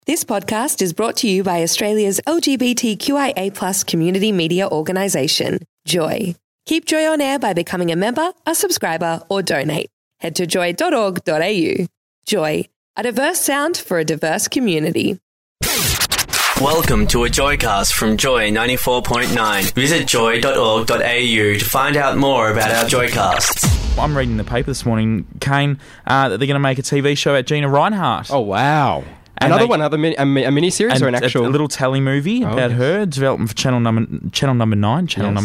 This podcast is brought to you by Australia's LGBTQIA+ community media organisation, Joy. Keep Joy on air by becoming a member, a subscriber, or donate. Head to joy.org.au. Joy, a diverse sound for a diverse community. Welcome to a Joycast from Joy 94.9. Visit joy.org.au to find out more about our Joycasts. I'm reading the paper this morning, Kane, that they're going to make a TV show at Gina Reinhardt. Oh, wow. Another mini-series or an actual... A little telly movie about her, development for Channel number 9. Chanel number 9.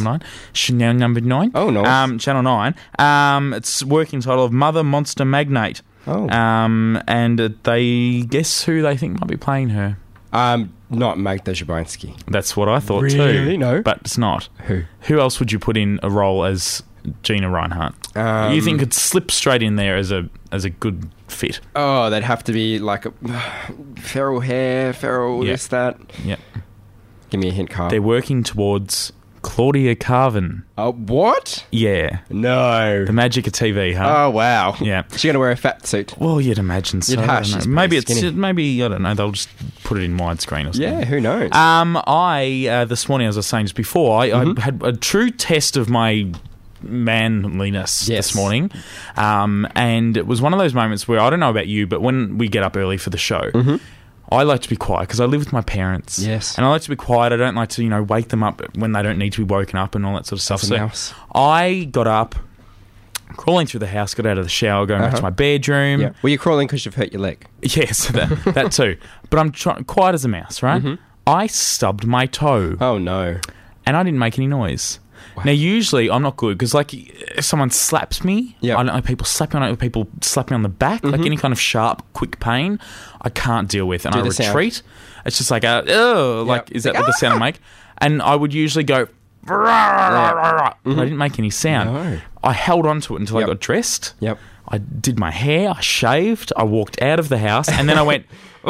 Oh, nice. Channel 9. It's working title of Mother Monster Magnate. Oh. And they guess who they think might be playing her. Not Magda Szubanski. That's what I thought too. Really? No. But it's not. Who? Who else would you put in a role as Gina Reinhardt? You think could slip straight in there as a good fit? Oh, they'd have to be like a feral hair, this, that. Yep. Give me a hint, Carl. They're working towards Claudia Carvin. What? Yeah. No. The magic of TV, huh? Oh, wow. Yeah. She's going to wear a fat suit. Well, you'd imagine so. You'd have. I don't know. She's Maybe pretty skinny. maybe, I don't know, they'll just put it in widescreen or something. Yeah, who knows? This morning, as I was saying just before, I had a true test of my manliness this morning, and it was one of those moments where, I don't know about you, but when we get up early for the show, I like to be quiet because I live with my parents. Yes. And I like to be quiet. I don't like to, wake them up when they don't need to be woken up and all that sort of stuff. That's a mouse. I got up, crawling through the house, got out of the shower, going back to my bedroom. Yeah. Were you crawling because you've hurt your leg? Yes, that too. But I'm quiet as a mouse, right? I stubbed my toe. Oh, no. And I didn't make any noise. Wow. Now, usually, I'm not good because, if someone slaps me, I don't know, people slap me on it, people slap me on the back, any kind of sharp, quick pain, I can't deal with. And I retreat. Sound. It's just like, is that what the sound I make? And I would usually go, but I didn't make any sound. No. I held on to it until I got dressed. Yep. I did my hair, I shaved, I walked out of the house, and then I went,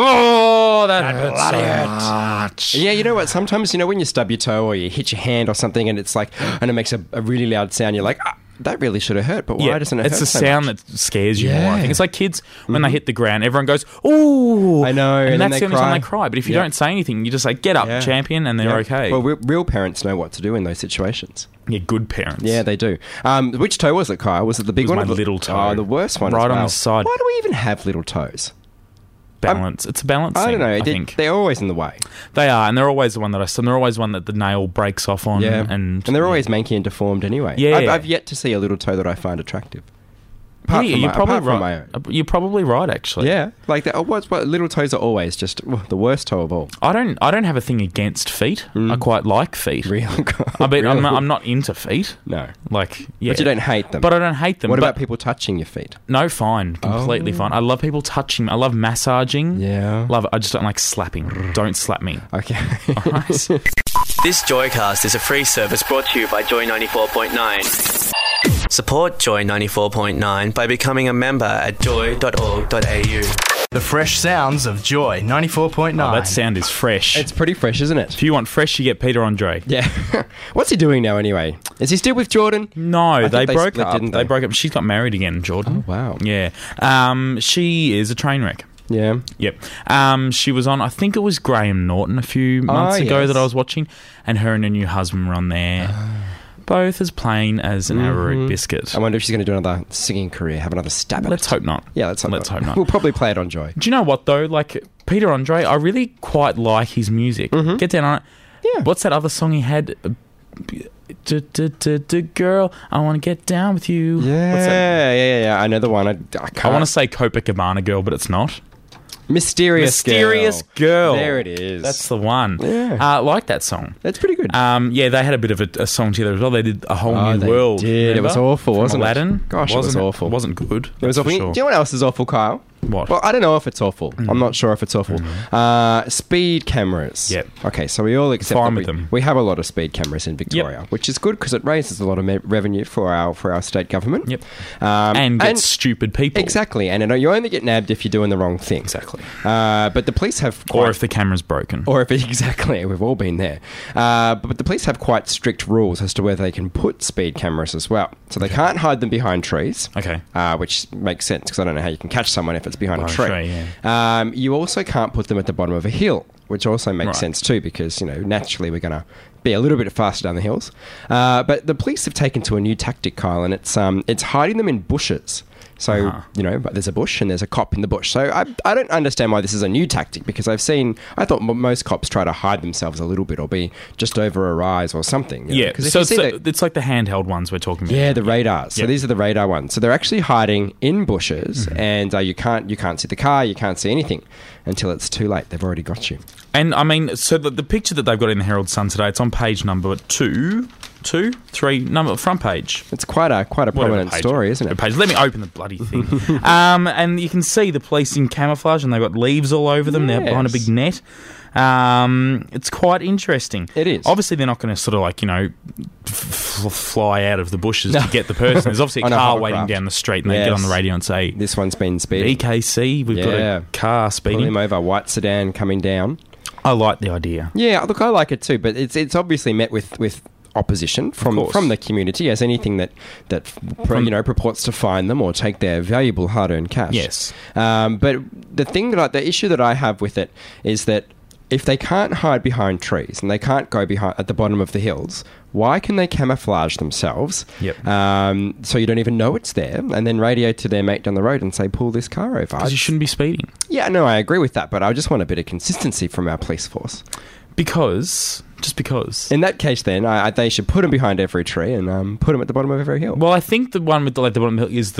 oh, that hurts so much. Yeah, you know what? Sometimes, when you stub your toe or you hit your hand or something and it's and it makes a really loud sound, you're like, that really should have hurt, but why doesn't it hurt? It's the so sound much? that scares you more. I think it's like kids, when they hit the ground, everyone goes, ooh. I know. And that's the only time they cry. But if you don't say anything, you just say, get up, champion, and they're okay. Well, real parents know what to do in those situations. Yeah, good parents. Yeah, they do. Which toe was it, Kyle? Was it the big one? It was my little toe. Oh, the worst one. Right on the side. Why do we even have little toes? Balance. It's a balance thing, I don't know. I think. They're always in the way. They are, and they're always the one that I saw. They're always one that the nail breaks off on. Yeah. And they're always manky and deformed anyway. Yeah. I've yet to see a little toe that I find attractive. You're probably right, actually. Yeah, like that. What little toes are always just the worst toe of all. I don't have a thing against feet. I quite like feet. Really? Really? I'm not into feet. No, but you don't hate them. But I don't hate them. What about people touching your feet? No, fine, completely fine. I love people touching. I love massaging. Yeah, love it. I just don't like slapping. Don't slap me. Okay. All right. This Joycast is a free service brought to you by Joy 94.9. Support Joy 94.9 by becoming a member at joy.org.au. The fresh sounds of Joy 94.9. Oh, that sound is fresh. It's pretty fresh, isn't it? If you want fresh, you get Peter Andre. Yeah. What's he doing now anyway? Is he still with Jordan? No, they broke split, up. didn't they? They broke up. She's got married again, Jordan. Oh, wow. Yeah. She is a train wreck. Yeah. Yep. She was on, I think it was Graham Norton a few months ago that I was watching, and her and her new husband were on there. Both as plain as an arrowroot biscuit. I wonder if she's going to do another singing career, have another stab at it. Let's hope not. Yeah, let's hope not. We'll probably play it on Joy. Do you know what, though? Like, Peter Andre, I really quite like his music. Get down on it. Yeah. What's that other song he had? Girl, I want to get down with you. Yeah. I know the one. I want to say Copacabana Girl, but it's not. Mysterious Girl. There it is. That's the one. Yeah. I like that song. That's pretty good. Yeah, they had a bit of a song together as well. They did A Whole New World. It was awful, wasn't Aladdin. it? Gosh, it was awful. It wasn't good. It was awful. Sure. Do you know what else is awful, Kyle? What? Well, I don't know if it's awful. I'm not sure if it's awful. Speed cameras. Yep. Okay, so we all accept Fine that with them. We have a lot of speed cameras in Victoria, which is good because it raises a lot of revenue for our state government. Yep. And gets stupid people. Exactly. And you only get nabbed if you're doing the wrong thing. Exactly. But the police have or if the camera's broken. Exactly. We've all been there. But the police have quite strict rules as to whether they can put speed cameras as well. So they can't hide them behind trees. Okay. Which makes sense because I don't know how you can catch someone if if it's behind a tree. You also can't put them at the bottom of a hill, which also makes sense too, because, naturally we're going to be a little bit faster down the hills. But the police have taken to a new tactic, Kyle, and it's hiding them in bushes. So, but there's a bush and there's a cop in the bush. So I don't understand why this is a new tactic, because I thought most cops try to hide themselves a little bit or be just over a rise or something. So it's like the handheld ones we're talking about. Yeah, the radars. So these are the radar ones. So they're actually hiding in bushes, and you can't see the car, you can't see anything until it's too late. They've already got you. And I mean, so the picture that they've got in the Herald Sun today, it's on page number 2, 3, front page. It's quite a prominent story, isn't it? Page. Let me open the bloody thing. And you can see the police in camouflage, and they've got leaves all over them. They're behind a big net. It's quite interesting. It is. Obviously, they're not going to sort of fly out of the bushes to get the person. There's obviously a car waiting down the street, and they get on the radio and say, "This one's been speeding. EKC, we've got a car speeding. Pull him over, white sedan coming down." I like the idea. Yeah, look, I like it too, but it's obviously met with opposition from the community, as anything that purports to fine them or take their valuable hard-earned cash. Yes. But the issue that I have with it is that if they can't hide behind trees and they can't go at the bottom of the hills, why can they camouflage themselves? Yep. So you don't even know it's there, and then radio to their mate down the road and say, pull this car over. Because you shouldn't be speeding. Yeah, no, I agree with that, but I just want a bit of consistency from our police force. Just because. In that case, then, they should put them behind every tree and put them at the bottom of every hill. Well, I think the one with the bottom of the hill is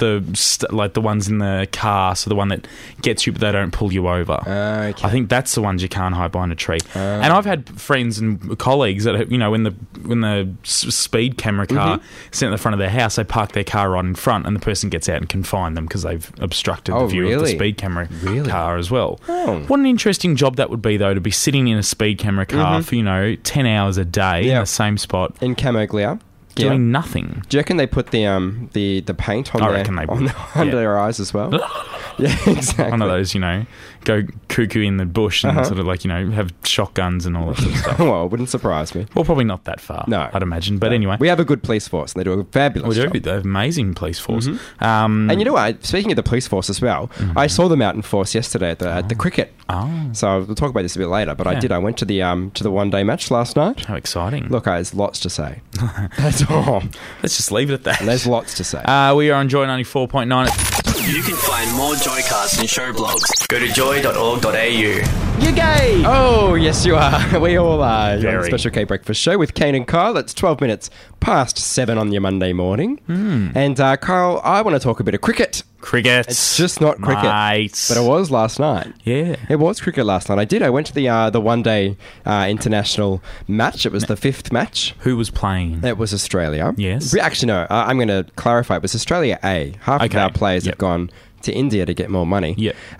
the ones in the car, so the one that gets you but they don't pull you over. Okay. I think that's the ones you can't hide behind a tree. And I've had friends and colleagues that, when the speed camera car sent at the front of their house, they park their car right in front, and the person gets out and can fine them because they've obstructed the view of the speed camera car as well. Oh. What an interesting job that would be, though, to be sitting in a speed camera car for 10 hours a day in the same spot in camo glare, doing nothing. Do you reckon they put the paint on under their eyes as well? Yeah, exactly. One of those, go cuckoo in the bush and sort of have shotguns and all that sort of stuff. Well, it wouldn't surprise me. Well, probably not that far, no, I'd imagine. But anyway. We have a good police force, and they do a fabulous job. They have an amazing police force. And you know what? Speaking of the police force as well, I saw them out in force yesterday at the cricket. Oh. So we'll talk about this a bit later, but I did. I went to the one-day match last night. How exciting. Look, there's lots to say. That's all. Let's just leave it at that. And there's lots to say. We are on Joy 94.9. You can find more Joycasts and show blogs. Go to joy.org.au. You're gay! Oh, yes you are. We all are. You're on the Special K Breakfast Show with Kane and Kyle. It's 12 minutes past 7 on your Monday morning. And Kyle, I want to talk a bit of cricket. Cricket. It's just not cricket. Mate. But it was last night. Yeah. It was cricket last night. I went to the one-day international match. It was the 5th match. Who was playing? It was Australia. Yes. Actually, no. I'm going to clarify. It was Australia A. Half of our players have gone to India to get more money.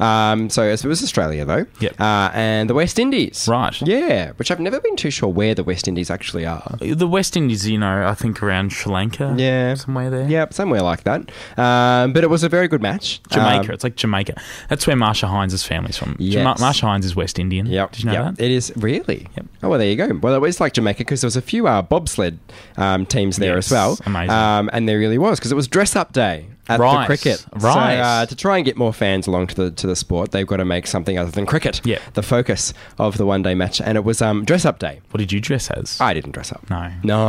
So it was Australia, though. And the West Indies. Right. Yeah, which I've never been too sure where the West Indies actually are. The West Indies, I think around Sri Lanka. Yeah. Somewhere there. Yeah, somewhere like that. But it was a very good match. Jamaica. It's like Jamaica. That's where Marsha Hines' family's from. Yes. Marsha Hines is West Indian. Yep. Did you know that? It is. Really? Yep. Oh, well, there you go. Well, it was like Jamaica because there was a few bobsled teams there as well. Amazing. And there really was, because it was dress-up day at the cricket. Right. So to try and get more fans along to the sport, they've got to make something other than cricket the focus of the one-day match. And it was dress-up day. What did you dress as? I didn't dress up. No.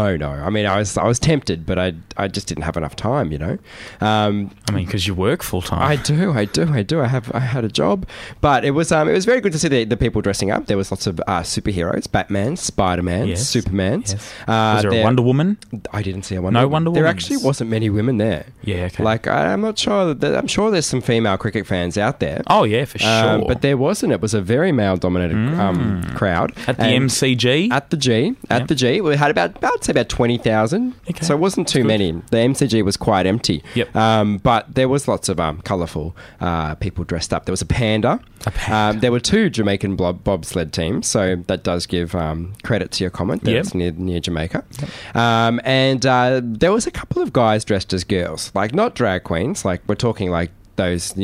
I mean, I was tempted, but I just didn't have enough time, because you work full-time. I do. I had a job. But it was very good to see the people dressing up. There was lots of superheroes, Batman, Spider-Man, Superman. Yes. Was there a Wonder Woman? I didn't see a Wonder Woman. No Wonder Woman. There actually wasn't many women there. Yeah, okay. I'm not sure. I'm sure there's some female cricket fans out there. Oh, yeah, for sure. But there wasn't. It was a very male-dominated crowd. At the MCG? At the G. At the G. We had about 20,000. Okay. So it wasn't too many. The MCG was quite empty. Yep. But there was lots of colourful people dressed up. There was a panda. There were 2 Jamaican bobsled teams, so that does give credit to your comment. That's near Jamaica. Yep. And there was a couple of guys dressed as girls, not drag queens, we're talking those,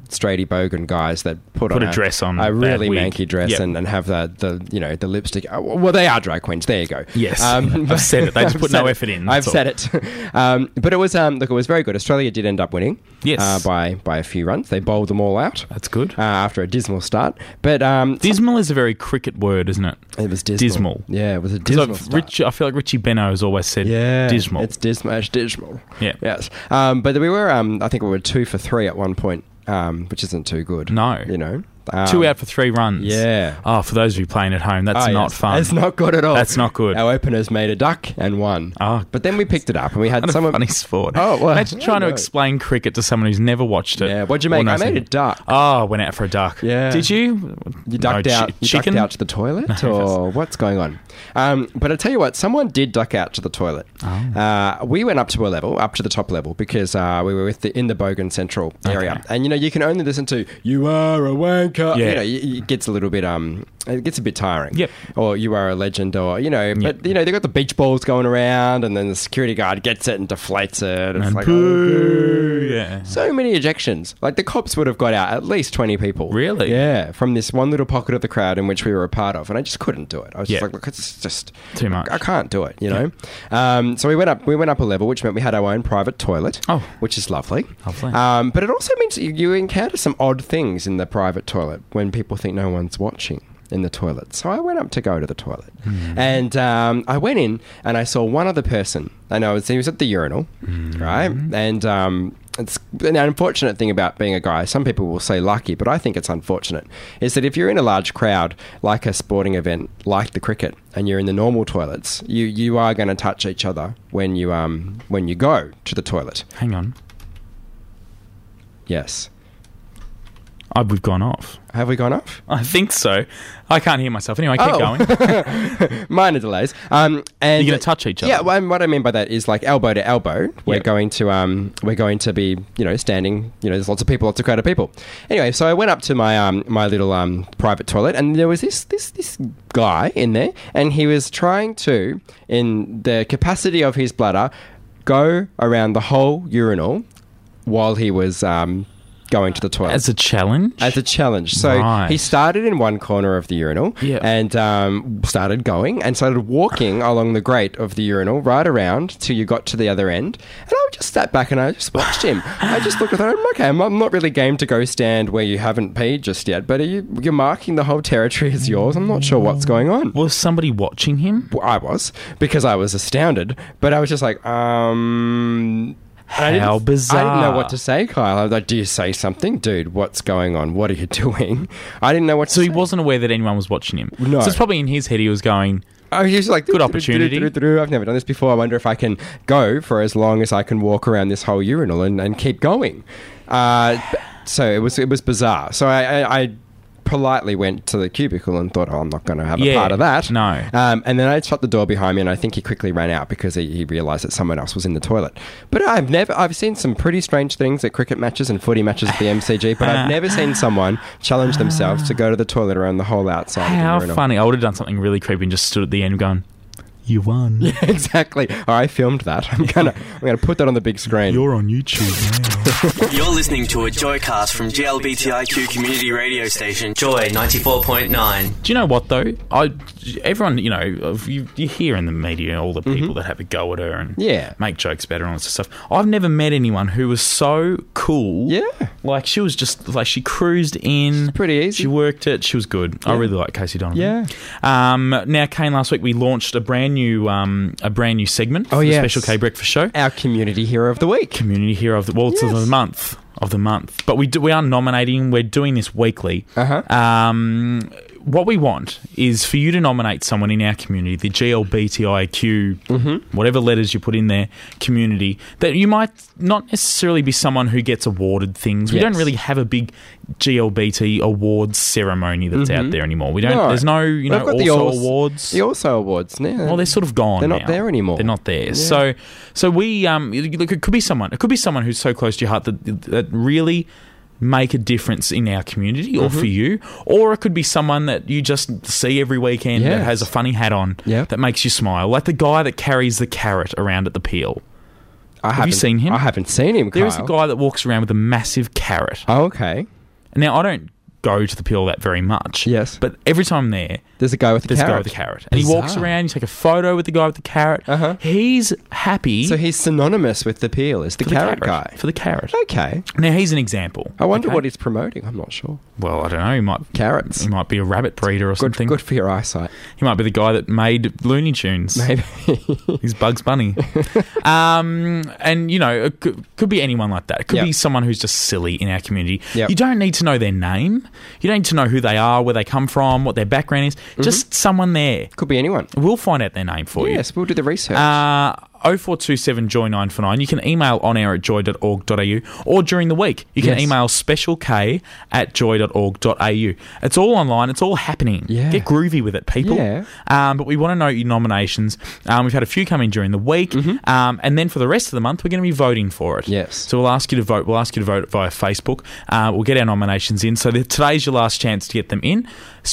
straighty bogan guys that put on a dress on, a really wig. manky dress and have the lipstick. Well, they are drag queens. There you go. Yes, I've said it. They just put no effort in. I've said it. But it was look, it was very good. Australia did end up winning. Yes, by a few runs. They bowled them all out. That's good. After a dismal start, but dismal is a very cricket word, isn't it? It was dismal. Yeah, it was a dismal start. I feel like Richie Benaud has always said dismal. It's dismal. It's dismal. Yeah. Yes. But we were, I think we were 2 for 3 at one point, which isn't too good. No. 2 out for 3 runs. Yeah. Oh, for those of you playing at home, that's not fun. It's not good at all. That's not good. Our openers made a duck and won. Oh, but then we picked it up and we had someone. Funny sport. Oh, well. Imagine trying to explain cricket to someone who's never watched it. Yeah. What'd you make? I made a duck. Oh, went out for a duck. Yeah. Did you? You ducked out. You ducked out to the toilet, or what's going on? But I tell you what, someone did duck out to the toilet. Oh. We went up to the top level, because we were in the Bogan Central area, Okay. and you can only listen to "You are a wanker." Yeah. It gets a little bit it gets a bit tiring. Yep. Or "You are a legend," or but they got the beach balls going around, and then the security guard gets it and deflates it. It's like, boo. Yeah. So many ejections. Like, the cops would have got out at least 20 people. Really? Yeah, from this one little pocket of the crowd in which we were a part of, and I just couldn't do it. I was just Yeah. like, look, it's just Too much. I can't do it, So we went up a level, which meant we had our own private toilet, which is lovely. Lovely. But it also means you encounter some odd things in the private toilet when people think no one's watching in the toilet. So I went up to go to the toilet, and I went in and I saw one other person. I know he was at the urinal, right? And it's an unfortunate thing about being a guy. Some people will say lucky, but I think it's unfortunate. Is that if you're in a large crowd, like a sporting event, like the cricket, and you're in the normal toilets, you are going to touch each other when you go to the toilet. Hang on. Yes. We've gone off. Have we gone off? I think so. I can't hear myself. Anyway, keep going. Minor delays. And you're going to touch each other. Yeah. Well, what I mean by that is, like, elbow to elbow. We're going to be standing. There's lots of crowd of people. Anyway, so I went up to my my little private toilet, and there was this guy in there, and he was trying to, in the capacity of his bladder, go around the whole urinal while he was going to the toilet. As a challenge? As a challenge. So he started in one corner of the urinal and started going and started walking along the grate of the urinal right around till you got to the other end. And I just sat back and I just watched him. I just looked at him, okay, I'm not really game to go stand where you haven't peed just yet, but you're marking the whole territory as yours. I'm not sure what's going on. Was somebody watching him? Well, I was, because I was astounded, but I was just like, How bizarre. I didn't know what to say, Kyle. I was like, do you say something? Dude, what's going on? What are you doing? I didn't know what to say. So he wasn't aware that anyone was watching him? No. So it's probably in his head he was going, he was like, good opportunity. I've never done this before. I wonder if I can go for as long as I can walk around this whole urinal and keep going. So it was bizarre. So I politely went to the cubicle and thought, I'm not going to have a part of that. No. And then I shut the door behind me, and I think he quickly ran out because he realised that someone else was in the toilet. But I've seen some pretty strange things at cricket matches and footy matches at the MCG, but I've never seen someone challenge themselves to go to the toilet around the whole outside of the urinal. How funny. I would have done something really creepy and just stood at the end going, you won. Yeah, exactly. I filmed that. I'm gonna put that on the big screen. You're on YouTube now. You're listening to a Joycast from GLBTIQ community radio station Joy 94.9. Do you know what though? Everyone, you hear in the media all the people that have a go at her and make jokes about her and all this stuff. I've never met anyone who was so cool. Yeah. Like, she was just like, she cruised in. It's pretty easy. She worked it. She was good. Yeah. I really like Casey Donovan. Yeah. Now, Kane, last week we launched a brand new segment for the Special K Breakfast Show. Our Community Hero of the Week. Community Hero of the month. But we are nominating. We're doing this weekly. What we want is for you to nominate someone in our community, the GLBTIQ, whatever letters you put in there, community, that you might not necessarily be someone who gets awarded things. We don't really have a big GLBT awards ceremony that's out there anymore. We don't. No. There's no, awards. The Also Awards. Yeah. Well, they're sort of gone. They're not there anymore. They're not there. Yeah. So we it could be someone. It could be someone who's so close to your heart that really make a difference in our community or for you, or it could be someone that you just see every weekend that has a funny hat on that makes you smile, like the guy that carries the carrot around at the Peel. Have you seen him? I haven't seen him, Kyle. There is a guy that walks around with a massive carrot. Oh, okay. Now, I don't go to the Peel that very much. Yes. But every time I'm there, there's a guy with the there's carrot. a guy with a carrot. And he walks around, you take a photo with the guy with the carrot. Uh-huh. He's happy. So he's synonymous with the Peel as the carrot guy. For the carrot. Okay. Now, he's an example. I wonder what he's promoting. I'm not sure. Well, I don't know. He might Carrots. He might be a rabbit breeder or something. Good for your eyesight. He might be the guy that made Looney Tunes. Maybe. He's Bugs Bunny. And, you know, it could be anyone like that. It could be someone who's just silly in our community. Yep. You don't need to know their name. You don't need to know who they are, where they come from, what their background is. Just someone there. Could be anyone. We'll find out their name for you. Yes, we'll do the research. 0427 Joy 949. You can email onair@joy.org.au, or during the week you can email specialk@joy.org.au. It's all online. It's all happening. Yeah. Get groovy with it, people. Yeah. But we want to know your nominations. We've had a few come in during the week, and then for the rest of the month we're going to be voting for it. Yes. So we'll ask you to vote. We'll ask you to vote via Facebook. We'll get our nominations in. So today's your last chance to get them in.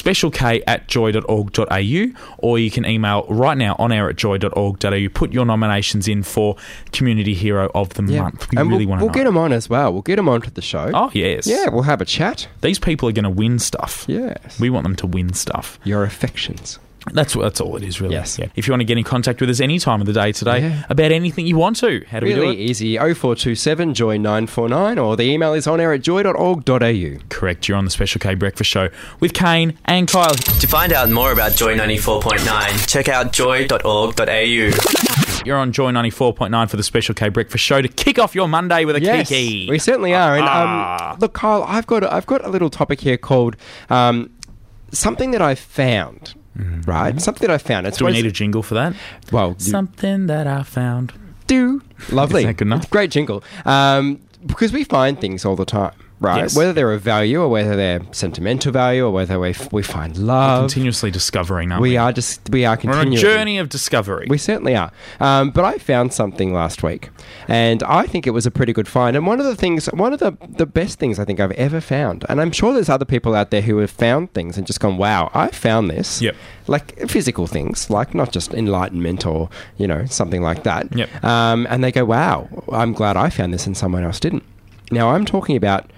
specialk@joy.org.au, or you can email right now onair@joy.org.au. Put your nominations in for Community Hero of the Month. We really want to know. We'll get them on as well. We'll get them onto the show. Oh, yes. Yeah, we'll have a chat. These people are going to win stuff. Yes. We want them to win stuff. Your affections. That's all it is, really. Yes. Yeah. If you want to get in contact with us any time of the day today about anything you want to, how do we do it? Really easy. 0427 Joy 949, or the email is onair@joy.org.au. Correct. You're on the Special K Breakfast Show with Kane and Kyle. To find out more about Joy 94.9, check out joy.org.au. You're on Joy 94.9 for the Special K Breakfast Show to kick off your Monday with a kiki. We certainly are. And look, Kyle, I've got a little topic here called something that I found. Right? Something that I found. Do we need a jingle for that? Well, something that I found. Lovely. Is that good enough? Great jingle. Because we find things all the time. Right, Yes. whether they're of value or whether they're sentimental value or whether we find love. We're continuously discovering, aren't we? We are We're continuing. on a journey of discovery. We certainly are. But I found something last week, and I think it was a pretty good find. And one of the best things I think I've ever found, and I'm sure there's other people out there who have found things and just gone, wow, I found this. Yep. Like physical things, like not just enlightenment or, something like that. Yep. And they go, wow, I'm glad I found this and someone else didn't. Now, I'm talking about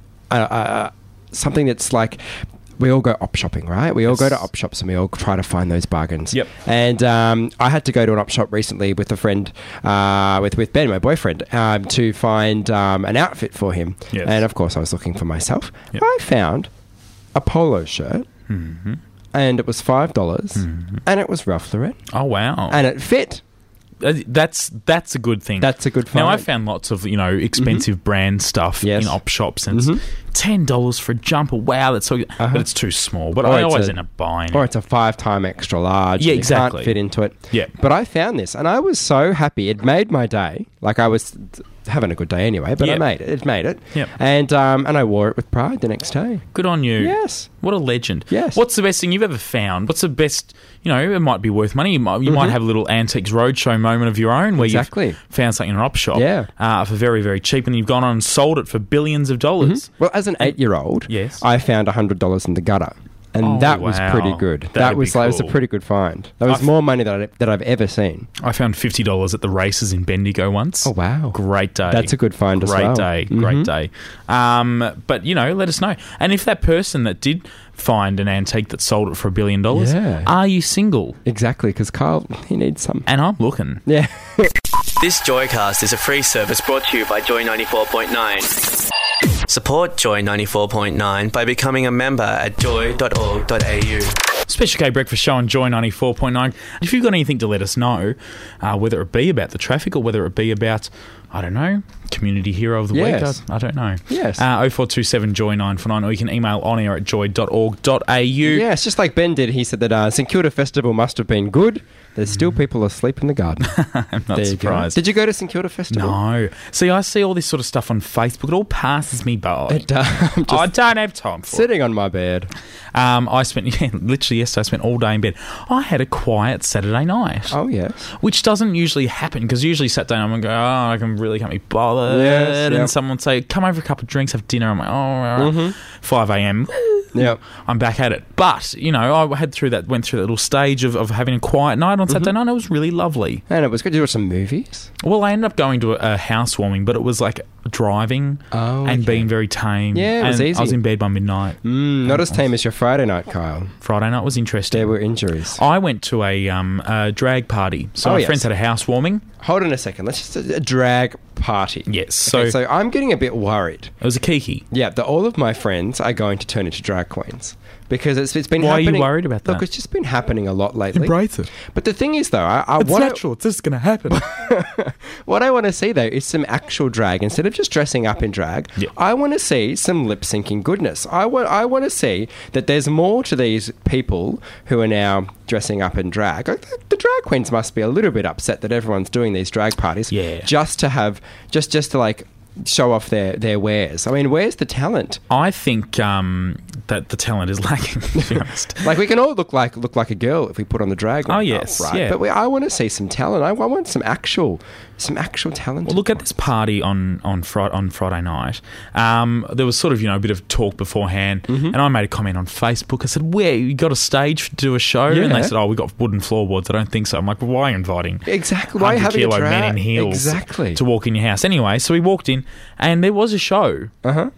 something that's like, we all go op shopping, right? We all go to op shops and we all try to find those bargains. Yep. And I had to go to an op shop recently with a friend, with Ben, my boyfriend, to find an outfit for him. Yes. And of course, I was looking for myself. Yep. I found a polo shirt, and it was $5, and it was Ralph Lauren, Oh, wow. and it fit. That's a good thing. That's a good find. Now, I found lots of, expensive brand stuff Yes. in op shops, and it's $10 for a jumper. Wow, that's so good. But it's too small. But I always end up buying Or it. it's a 5-time extra large. Yeah, and you can't exactly. fit into it. Yeah. But I found this, and I was so happy. It made my day. Like, I was having a good day anyway, but Yeah. I made it. It made it. Yeah. And I wore it with pride the next day. Good on you. Yes. What a legend. Yes. What's the best thing you've ever found? What's the best, it might be worth money. You might have a little Antiques Roadshow moment of your own where Exactly. you've found something in an op shop Yeah. for very, very cheap, and you've gone on and sold it for billions of dollars. Well, as an 8-year-old, Yes. I found $100 in the gutter. And Oh, that was wow. pretty good. That'd That be was a cool. pretty good find. That was more money that I've ever seen. I found $50 at the races in Bendigo once. Oh, wow. Great day. That's a good find as well. Great day. But, let us know. And if that person that did find an antique that sold it for $1 billion, Yeah. are you single? Exactly, because Kyle, he needs some. And I'm looking. Yeah. This Joycast is a free service brought to you by Joy 94.9. Support Joy 94.9 by becoming a member at joy.org.au. Special K Breakfast Show on Joy 94.9. If you've got anything to let us know, whether it be about the traffic or whether it be about, I don't know, Community Hero of the Yes. Week, I don't know. Yes. 0427 Joy 949, or you can email onair@joy.org.au. Yeah, it's just like Ben did. He said that St Kilda Festival must have been good. There's still people asleep in the garden. I'm not There you go. surprised. Did you go to St Kilda Festival? No. See, I see all this sort of stuff on Facebook. It all passes me by. I'm just I don't have time for it. sitting on my bed. I spent, literally yesterday, I spent all day in bed. I had a quiet Saturday night. Oh, yes. Which doesn't usually happen, because usually Saturday night I'm going to go, I can't be bothered. Yes, And yep. someone would say, come over for a couple of drinks, have dinner. I'm like, all right. 5 a.m. Yep. I'm back at it. But, I went through that little stage of having a quiet night on Saturday night. It was really lovely. And it was good. Did you watch some movies? Well, I ended up going to a housewarming, but it was like driving and being very tame. Yeah, it was easy. I was in bed by midnight. Not as tame as your Friday night, Kyle. Friday night was interesting. There were injuries. I went to a drag party. So my friends had a housewarming. Hold on a second. Let's just a drag party. Yes. Okay, so I'm getting a bit worried. It was a kiki. Yeah, that all of my friends are going to turn into drag queens. Because it's been Why happening. are you worried about that? Look, it's just been happening a lot lately. Embrace it. But the thing is, though, It's natural. It's just going to happen. What I want to see, though, is some actual drag. Instead of just dressing up in drag, I want to see some lip-syncing goodness. I want to see that there's more to these people who are now dressing up in drag. The drag queens must be a little bit upset that everyone's doing these drag parties just to have... just to, like... show off their wares. I mean, where's the talent? I think that the talent is lacking, to be honest. Like, we can all look like a girl if we put on the drag. Oh, yes. Right? Yeah. But I want to see some talent. I want some actual talent. Well, look, at this party on Friday night, there was sort of, a bit of talk beforehand, and I made a comment on Facebook. I said, where, you got a stage to do a show? Yeah. And they said, we got wooden floorboards. I don't think so. I'm like, well, why are you inviting exactly? Why are you having a drag? Men in heels to walk in your house? Anyway, so we walked in, and there was a show. Uh-huh.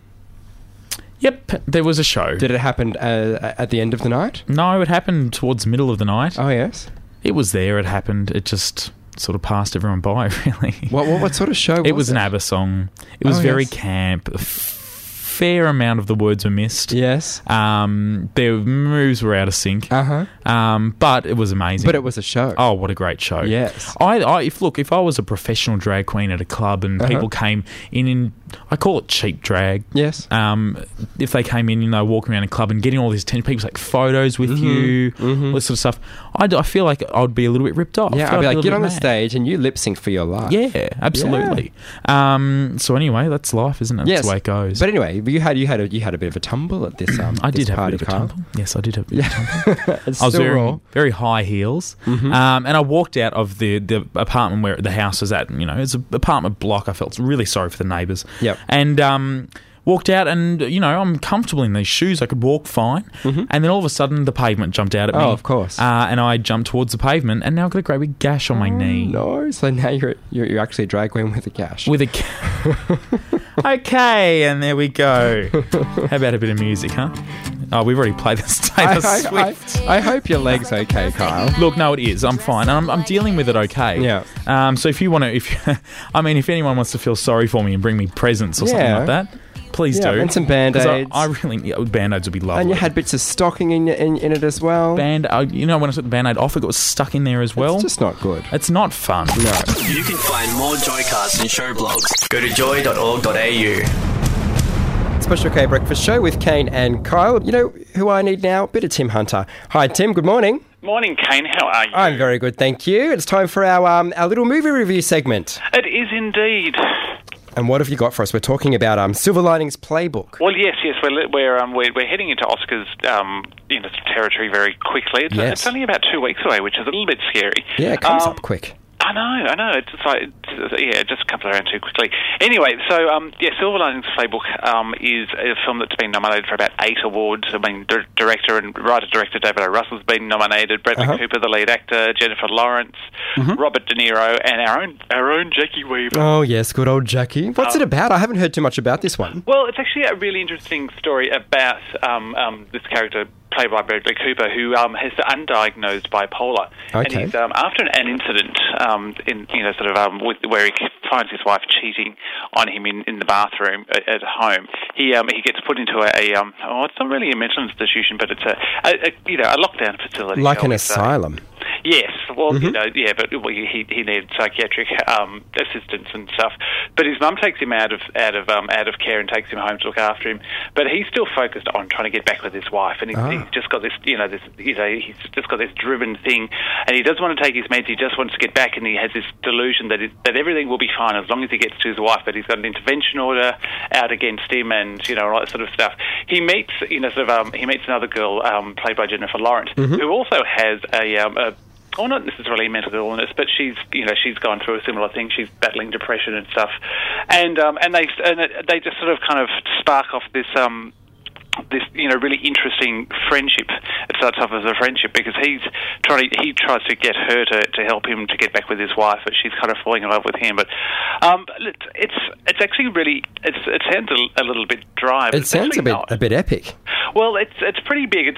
Yep, there was a show. Did it happen at the end of the night? No, it happened towards the middle of the night. Oh, yes? It was there. It happened. It just sort of passed everyone by, really. What sort of show was it? It was an ABBA song. It was very camp. A fair amount of the words were missed. Yes. Their moves were out of sync. Uh-huh. But it was amazing. But it was a show. Oh, what a great show. Yes. If I was a professional drag queen at a club and people came in, I call it cheap drag. Yes. If they came in, walking around a club and getting all these attention, people take photos with you, all this sort of stuff, I feel like I would be a little bit ripped off. Yeah, I'd be like, get on the stage and you lip sync for your life. Yeah, absolutely. Yeah. So anyway, that's life, isn't it? That's the way it goes. But anyway, you had a bit of a tumble at this. I did have a bit of a tumble. Yes, I did have a bit of a tumble. I was wearing very high heels, and I walked out of the apartment where the house was at. It's an apartment block. I felt really sorry for the neighbours. Yep. And walked out, and I'm comfortable in these shoes. I could walk fine, and then all of a sudden the pavement jumped out at me. Oh, of course. And I jumped towards the pavement, and now I've got a great big gash on my knee. No, so now you're actually a drag queen with a gash. Okay, and there we go. How about a bit of music, huh? Oh, we've already played this Taylor Swift. I hope your leg's okay, Kyle. Look, no, it is. I'm fine. I'm dealing with it okay. Yeah. So if you want to, if anyone wants to feel sorry for me and bring me presents or something like that, please do. And some Band-Aids. I really... Band-Aids would be lovely. And you had bits of stocking in it as well. When I took the Band-Aid off, it got stuck in there as well. It's just not good. It's not fun. No. You can find more Joycasts and show blogs. Go to joy.org.au. Special K Breakfast Show with Kane and Kyle. You know who I need now? A bit of Tim Hunter. Hi, Tim. Good morning. Morning, Kane. How are you? I'm very good, thank you. It's time for our little movie review segment. It is indeed. And what have you got for us? We're talking about Silver Linings Playbook. Well, yes. We're heading into Oscars territory very quickly. It's only about 2 weeks away, which is a little bit scary. Yeah, it comes up quick. I know. It's just like, it just comes around too quickly. Anyway, so, Silver Linings Playbook is a film that's been nominated for about 8 awards. I mean, writer-director David O. Russell's been nominated, Bradley Cooper, the lead actor, Jennifer Lawrence, Robert De Niro, and our own Jackie Weaver. Oh, yes, good old Jackie. What's it about? I haven't heard too much about this one. Well, it's actually a really interesting story about this character, played by Bradley Cooper, who has undiagnosed bipolar. Okay. And he's after an incident where he finds his wife cheating on him in the bathroom at home. He gets put into it's not really a mental institution, but it's a lockdown facility, like an asylum. Yes, well, but he needed psychiatric assistance and stuff. But his mum takes him out of care and takes him home to look after him. But he's still focused on trying to get back with his wife, and he's just got this, he's just got this driven thing, and he doesn't want to take his meds. He just wants to get back, and he has this delusion that everything will be fine as long as he gets to his wife. But he's got an intervention order out against him, and all that sort of stuff. He meets another girl played by Jennifer Lawrence, who also has not necessarily mental illness, but she's gone through a similar thing. She's battling depression and stuff, and they just sort of kind of spark off this this really interesting friendship. It starts off as a friendship because he tries to get her to help him to get back with his wife, but she's kind of falling in love with him. But it's actually really it sounds a little bit dry. But it sounds a bit epic. Well, it's pretty big.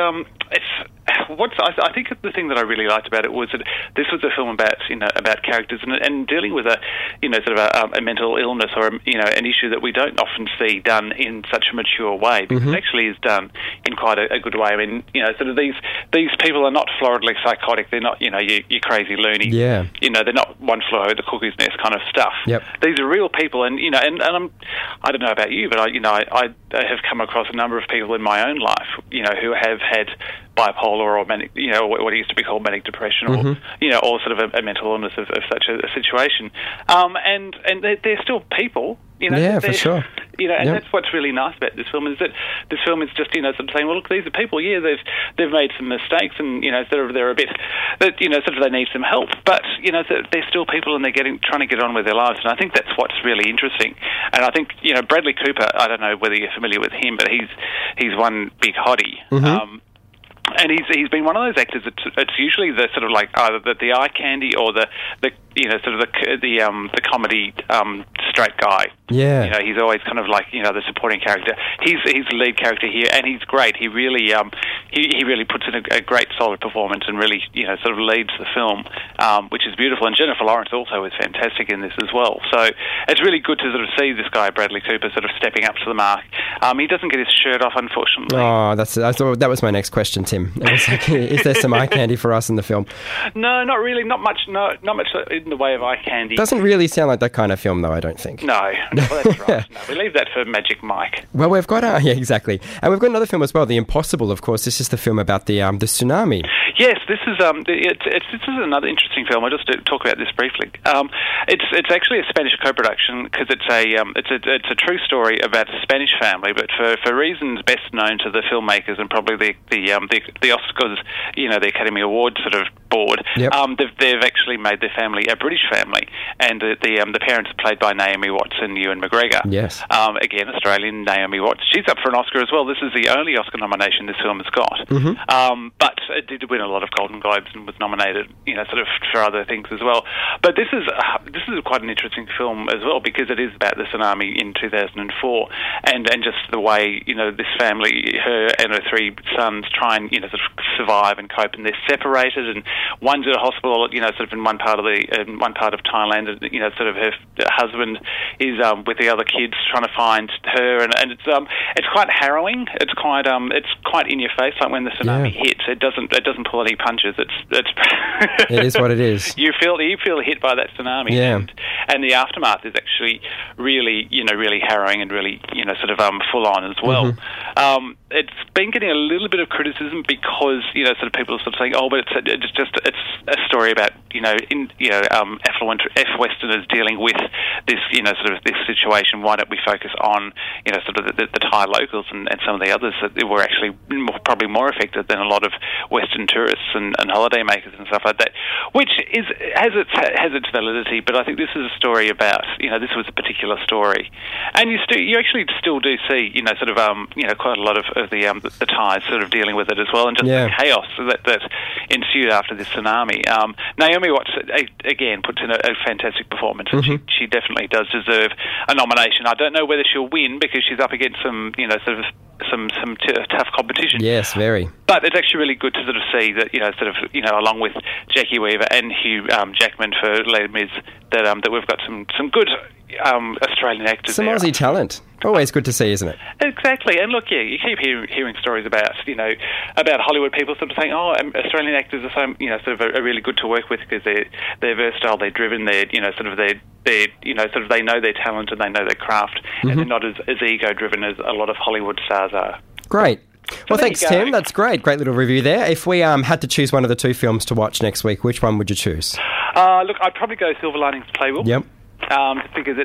I think the thing that I really liked about it was that this was a film about characters and dealing with a mental illness or an issue that we don't often see done in such a mature way, because it actually is done in quite a good way. I mean, sort of these people are not floridly psychotic. They're not you crazy loony. Yeah. They're not one flew over the cuckoo's nest kind of stuff. Yep. These are real people, and I don't know about you, but I have come across a number of people in my own life, who have had bipolar or manic, what used to be called manic depression, or or sort of a mental illness of such a situation, and they're still people. Yeah, for sure. And that's what's really nice about this film, is that this film is just sort of saying, well, look, these are people. Yeah, they've made some mistakes, and sort of they're a bit that sort of they need some help, but they're still people, and they're trying to get on with their lives. And I think that's what's really interesting. And I think Bradley Cooper, I don't know whether you're familiar with him, but he's one big hottie. And he's been one of those actors it's usually the sort of like either the eye candy or the comedy straight guy. Yeah. He's always kind of like the supporting character. He's the lead character here, and he's great. He really he really puts in a great solid performance and really sort of leads the film, which is beautiful. And Jennifer Lawrence also is fantastic in this as well. So it's really good to sort of see this guy Bradley Cooper sort of stepping up to the mark. He doesn't get his shirt off, unfortunately. Oh, that was my next question, Tim. It was like, is there some eye candy for us in the film? No, not really. Not much. No, not much in the way of eye candy. Doesn't really sound like that kind of film, though, I don't think. No, that's right. No, we leave that for Magic Mike. Well, we've got yeah, exactly, and we've got another film as well, The Impossible. Of course, this is the film about the tsunami. Yes, this is this is another interesting film. I'll just talk about this briefly. It's actually a Spanish co-production because it's a true story about a Spanish family, but for reasons best known to the filmmakers and probably the Oscars, the Academy Awards sort of board. Yep. They've actually made their family a British family, and the parents are played by Naomi Watts and Ewan McGregor. Yes. Again, Australian Naomi Watts. She's up for an Oscar as well. This is the only Oscar nomination this film has got. But it did win a lot of Golden Globes and was nominated, sort of for other things as well. But this is quite an interesting film as well, because it is about the tsunami in 2004, and just the way this family, her and her three sons, try and sort of survive and cope, and they're separated, and one's at a hospital, sort of in one part of Thailand, and sort of her husband is with the other kids trying to find her, and it's quite harrowing. It's quite in your face. Like when the tsunami hits, it doesn't pull any punches. It's it is what it is. You feel hit by that tsunami, and the aftermath is actually really really harrowing and really sort of full on as well. It's been getting a little bit of criticism because sort of people are sort of saying, oh, but it's a story about affluent Westerners dealing with this sort of this situation. Why don't we focus on sort of the Thai locals and some of the others that were actually probably more affected than a lot of Western tourists and holiday makers and stuff like that, which has its validity. But I think this is a story about this was a particular story, and you actually still do see sort of quite a lot of the Thais sort of dealing with it as well, and just the chaos that ensued after this tsunami. Naomi Watts again puts in a fantastic performance, and she definitely does deserve a nomination. I don't know whether she'll win because she's up against some sort of some tough competition. Yes, very. But it's actually really good to sort of see that along with Jackie Weaver and Hugh Jackman for Les Mis, that we've got some good Australian actors. Some there. Aussie talent. Always good to see, isn't it? Exactly. And look, you keep hearing stories about Hollywood people sort of saying, oh, Australian actors are so sort of are really good to work with because they're versatile, they're driven, they know their talent and they know their craft, and they're not as ego driven as a lot of Hollywood stars are. Great. Well, thanks, Tim. That's great. Great little review there. If we had to choose one of the two films to watch next week, which one would you choose? Look, I'd probably go Silver Linings Playbook. Yep. Because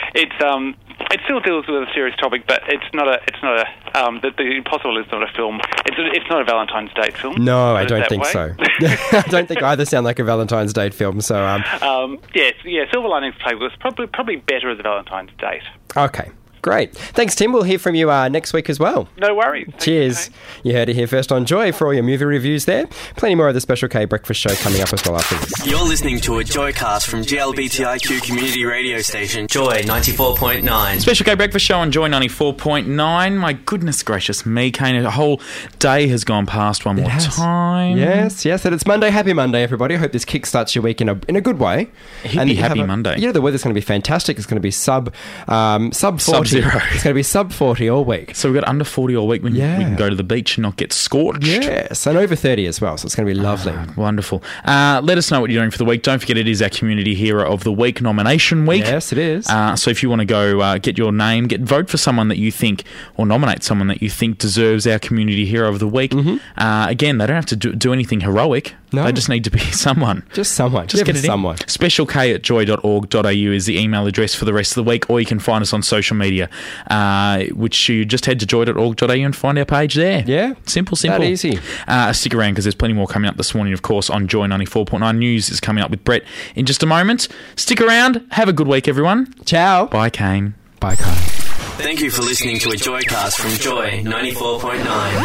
it still deals with a serious topic, but the Impossible is not a film. It's not a Valentine's date film. No, I don't think so. I don't think either sound like a Valentine's date film. So Silver Linings Playbook is probably better as a Valentine's date. Okay. Great. Thanks, Tim. We'll hear from you next week as well. No worries. Cheers. You heard it here first on Joy for all your movie reviews there. Plenty more of the Special K Breakfast Show coming up as well after this. You're listening to a Joycast from GLBTIQ community radio station, Joy 94.9. Special K Breakfast Show on Joy 94.9. My goodness gracious me, Kane. A whole day has gone past one more time. Yes, and it's Monday. Happy Monday, everybody. I hope this kickstarts your week in a good way. Happy Monday. Yeah, the weather's going to be fantastic. It's going to be sub 40. Sub-zero. It's going to be sub 40 all week. So we've got under 40 all week when we can go to the beach and not get scorched. Yes, and over 30 as well, so it's going to be lovely. Wonderful. Let us know what you're doing for the week. Don't forget it is our Community Hero of the Week nomination week. Yes, it is. So if you want to go get your name, vote for someone that you think, or nominate someone that you think deserves our Community Hero of the Week. Again, they don't have to do anything heroic. No. They just need to be someone. Just someone. Just get it someone. specialk@joy.org.au is the email address for the rest of the week, or you can find us on social media, which you just head to joy.org.au and find our page there. Yeah. Simple. That easy. Stick around because there's plenty more coming up this morning, of course, on Joy 94.9. News is coming up with Brett in just a moment. Stick around. Have a good week, everyone. Ciao. Bye, Kane. Bye, Kane. Thank you for listening to a Joycast from Joy 94.9.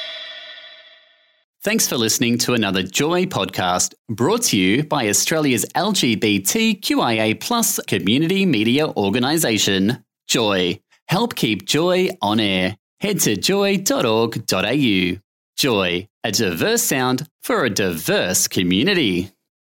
Thanks for listening to another Joy podcast brought to you by Australia's LGBTQIA+ community media organisation, Joy. Help keep Joy on air. Head to joy.org.au. Joy, a diverse sound for a diverse community.